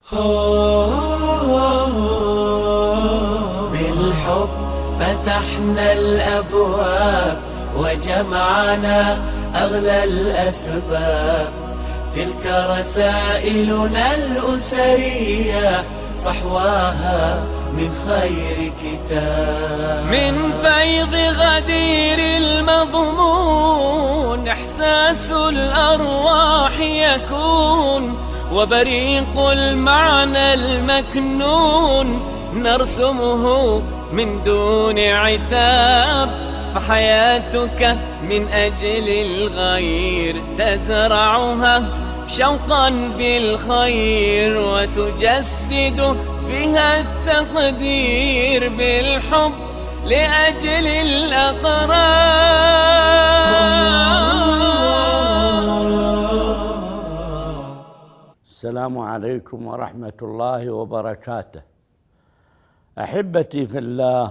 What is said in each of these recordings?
بالحب فتحنا الأبواب وجمعنا أغلى الأسباب، تلك رسائلنا الأسرية فحواها من خير كتاب. من فيض غدير المضمون إحساس الأرواح يكون، وبريق المعنى المكنون نرسمه من دون عتاب. فحياتك من أجل الغير تزرعها شوقا بالخير، وتجسد فيها التقدير بالحب لأجل الأقرار. السلام عليكم ورحمة الله وبركاته. أحبتي في الله،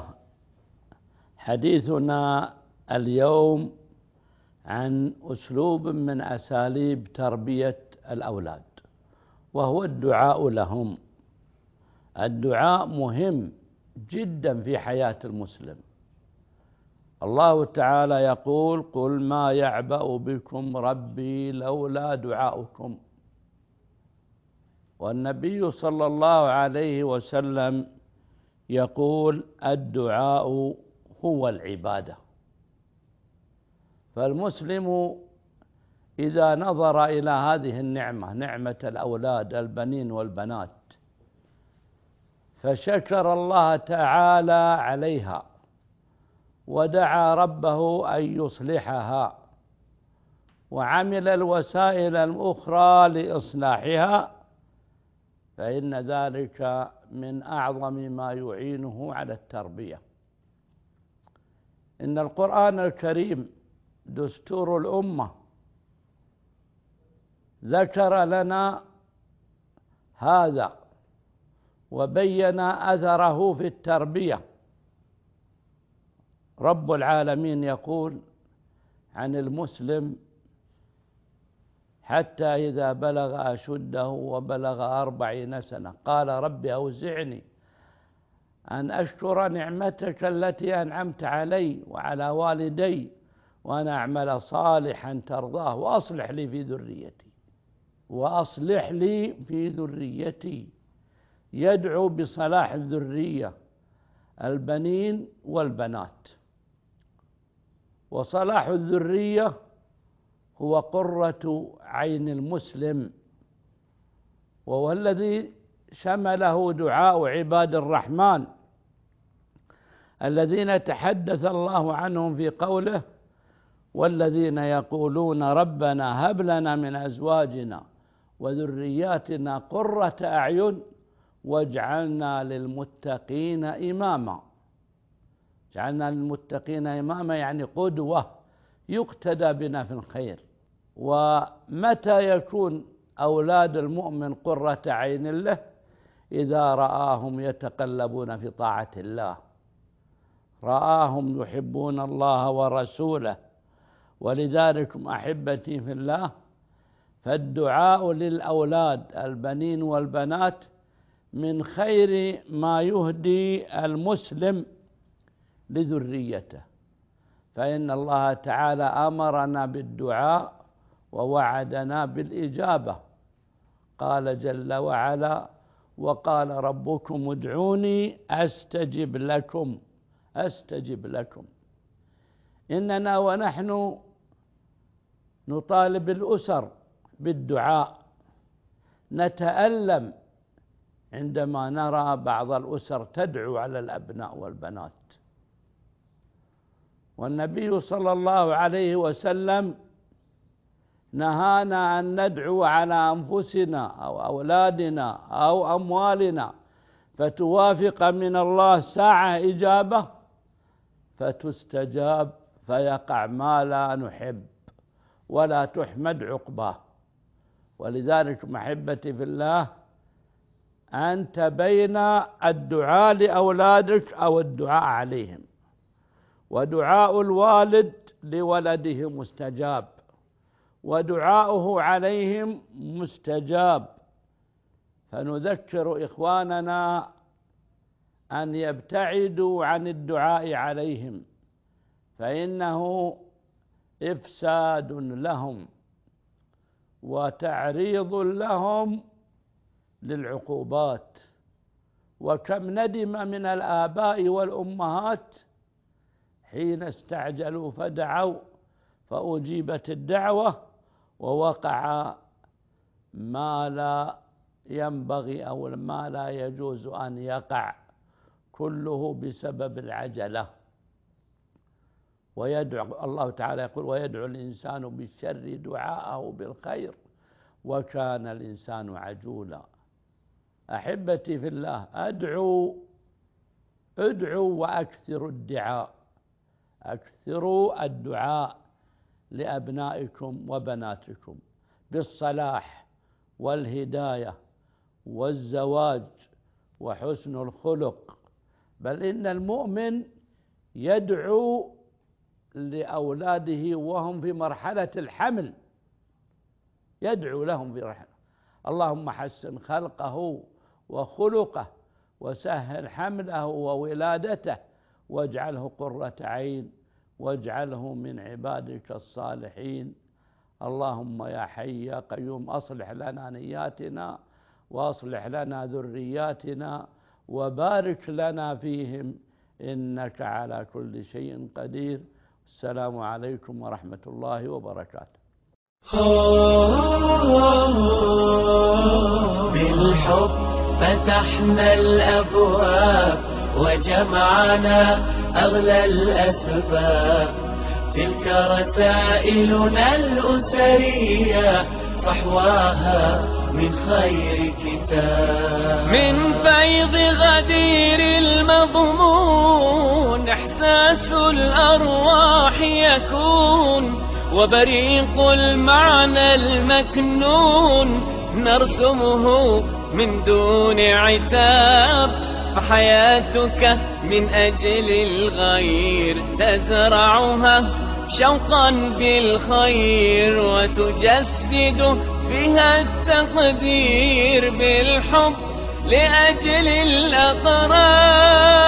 حديثنا اليوم عن أسلوب من أساليب تربية الأولاد، وهو الدعاء لهم. الدعاء مهم جدا في حياة المسلم. الله تعالى يقول: قل ما يعبأ بكم ربي لولا دعاؤكم. والنبي صلى الله عليه وسلم يقول: الدعاء هو العبادة. فالمسلم إذا نظر إلى هذه النعمة، نعمة الأولاد البنين والبنات، فشكر الله تعالى عليها ودعا ربه أن يصلحها، وعمل الوسائل الأخرى لإصلاحها، فإن ذلك من أعظم ما يعينه على التربية. إن القرآن الكريم دستور الأمة ذكر لنا هذا وبين أثره في التربية. رب العالمين يقول عن المسلم: حتى إذا بلغ أشده وبلغ 40 سنة قال: رب أوزعني أن أشكر نعمتك التي أنعمت علي وعلى والدي، وأن أعمل صالحا ترضاه، وأصلح لي في ذريتي. يدعو بصلاح الذرية، البنين والبنات. وصلاح الذرية هو قرة عين المسلم، وهو الذي شمله دعاء عباد الرحمن الذين تحدث الله عنهم في قوله: والذين يقولون ربنا هب لنا من أزواجنا وذرياتنا قرة أعين واجعلنا للمتقين إماما. جعلنا للمتقين إماما يعني قدوة يقتدى بنا في الخير. ومتى يكون أولاد المؤمن قرة عين له؟ إذا رآهم يتقلبون في طاعة الله، رآهم يحبون الله ورسوله. ولذلك أحبتي في الله، فالدعاء للأولاد البنين والبنات من خير ما يهدي المسلم لذريته، فإن الله تعالى أمرنا بالدعاء ووعدنا بالإجابة. قال جل وعلا: وقال ربكم ادعوني أستجب لكم. إننا ونحن نطالب الأسر بالدعاء، نتألم عندما نرى بعض الأسر تدعو على الأبناء والبنات. والنبي صلى الله عليه وسلم نهانا أن ندعو على أنفسنا أو أولادنا أو أموالنا فتوافق من الله ساعة إجابة فتستجاب فيقع ما لا نحب ولا تحمد عقباه. ولذلك محبتي في الله، أنت بين الدعاء لأولادك أو الدعاء عليهم. ودعاء الوالد لولده مستجاب، ودعاؤه عليهم مستجاب. فنذكر إخواننا أن يبتعدوا عن الدعاء عليهم، فإنه إفساد لهم وتعريض لهم للعقوبات. وكم ندم من الآباء والأمهات حين استعجلوا فدعوا فأجيبت الدعوة ووقع ما لا ينبغي أو ما لا يجوز أن يقع، كله بسبب العجلة. ويدعو الله تعالى يقول: ويدعو الإنسان بالشر دعاءه بالخير وكان الإنسان عجولا. أحبتي في الله، ادعوا وأكثروا الدعاء، أكثروا الدعاء لأبنائكم وبناتكم بالصلاح والهداية والزواج وحسن الخلق. بل إن المؤمن يدعو لأولاده وهم في مرحلة الحمل، يدعو لهم في رحلة: اللهم حسن خلقه وخلقه وسهل حمله وولادته واجعله قرة عين واجعله من عبادك الصالحين. اللهم يا حي يا قيوم أصلح لنا نياتنا وأصلح لنا ذرياتنا وبارك لنا فيهم إنك على كل شيء قدير. السلام عليكم ورحمة الله وبركاته. بالحب فتحنا الأبواب وجمعنا أغلى الأسباب، تلك رسائلنا الأسرية فحواها من خير كتاب. من فيض غدير المضمون إحساس الأرواح يكون، وبريق المعنى المكنون نرسمه من دون عتاب. فحياتك من أجل الغير تزرعها شوقا بالخير، وتجسد فيها التقدير بالحب لأجل الأطراف.